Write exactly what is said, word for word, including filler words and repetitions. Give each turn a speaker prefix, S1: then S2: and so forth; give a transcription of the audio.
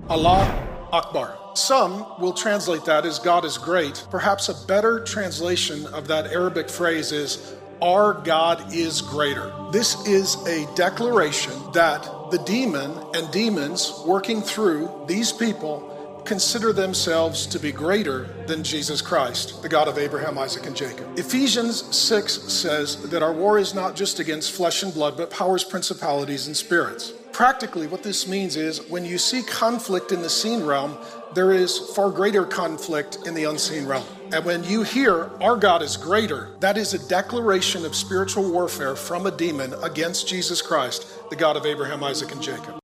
S1: Allah Akbar. Some will translate that as God is great. Perhaps a better translation of that Arabic phrase is, our God is greater. This is a declaration that the demon and demons working through these people consider themselves to be greater than Jesus Christ, the God of Abraham, Isaac, and Jacob. Ephesians six says that our war is not just against flesh and blood, but powers, principalities, and spirits. Practically, what this means is when you see conflict in the seen realm, there is far greater conflict in the unseen realm. And when you hear, our God is greater, that is a declaration of spiritual warfare from a demon against Jesus Christ, the God of Abraham, Isaac, and Jacob.